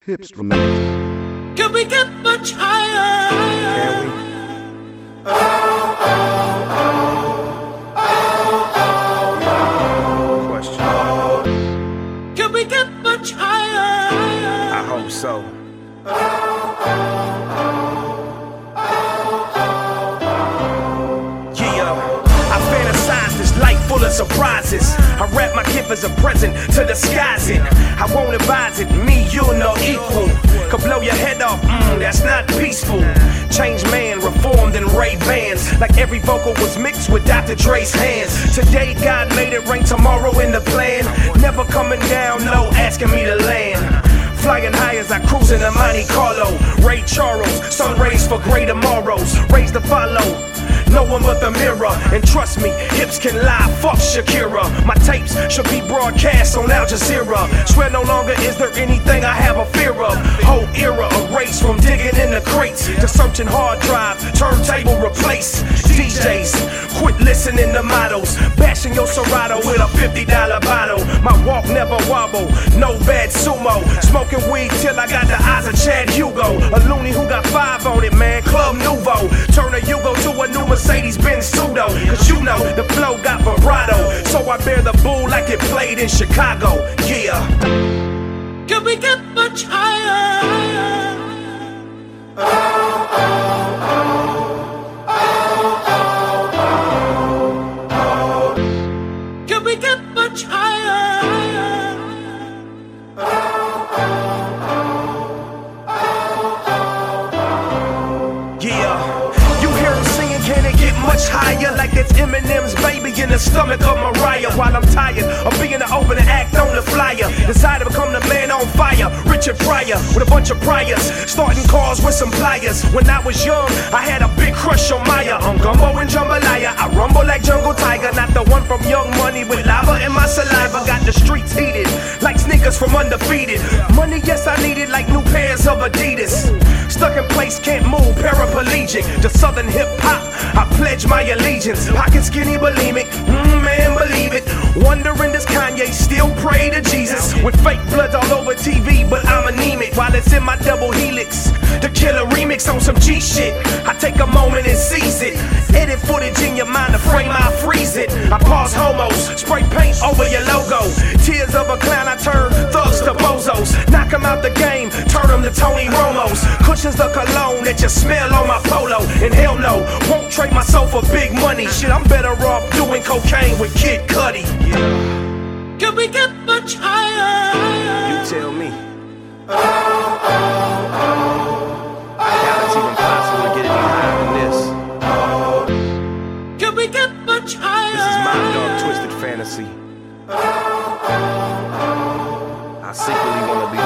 Hips remain. Can we get much higher? Can we? Question. Can we get much higher? I hope so. I fantasize this life full of surprises. I wrap my gift as a present to disguise it. I won't advise it, me, you, no equal. Could blow your head off, that's not peaceful. Changed man, reformed in Ray-Bans. Like every vocal was mixed with Dr. Dre's hands. Today God made it rain, tomorrow in the plan. Never coming down low, asking me to land. Flying high as I cruise in a Monte Carlo. Ray Charles, sun rays for greater morrows. Rays to follow, no one but the mirror. And trust me, hips can lie, fuck Shakira. My tapes should be broadcast on Al Jazeera. Swear no longer is there anything I have a fear of. Whole era erased from digging in the crates to searching hard drive, turntable replace. DJs, quit listening to models. Bashing your Serato with a $50 bottle. My walk never wobble, no bad sumo. Smoking weed till I got the eyes of Chad Hugo. A loony who got 5 on it, man, Club Nouveau. Turn a Hugo to a new Mercedes-Benz pseudo. Cause you know the flow got vibrato. So I bear the bull like it played in Chicago. Yeah. Can we get much higher? Can we get much higher? Yeah, you hear him singing, can it get much higher? Like it's Eminem's baby in the stomach of Mariah. While I'm tired of being the opening act on the flyer, decided to become the man on fire, Richard Pryor, with a bunch of priors, starting cars with some pliers. When I was young, I had a big crush on Maya, on Gumbo and Jambalaya. I rumble like Jungle Tiger, not the one from Young Money with lava in my saliva. Got the streets heated, like sneakers from Undefeated. Money, yes, I need it like new pairs of Adidas. Stuck in place, can't move, paraplegic. To Southern hip hop, I pledge my allegiance. Pocket skinny, bulimic, man, believe it. Wondering does Kanye still pray to Jesus? With fake bloods all over TV, but I'm anemic. While it's in my double helix, the killer remix on some G shit. I take a moment and seize it. Edit footage in your mind, the frame, I freeze it. I pause homos, spray paint over your logo. Tears of a clown, I turn thugs to bozos. Knock them out the game, turn them to Tony Romos. Cushions the cologne that you smell on my polo. And hell no, won't trade my soul for big money. Shit, I'm better off doing cocaine with Kid Cudi. Yeah. Can we get much higher? You tell me. I doubt it's even possible to get any higher than this. Can we get much higher? This is my dark, twisted fantasy. I secretly want to be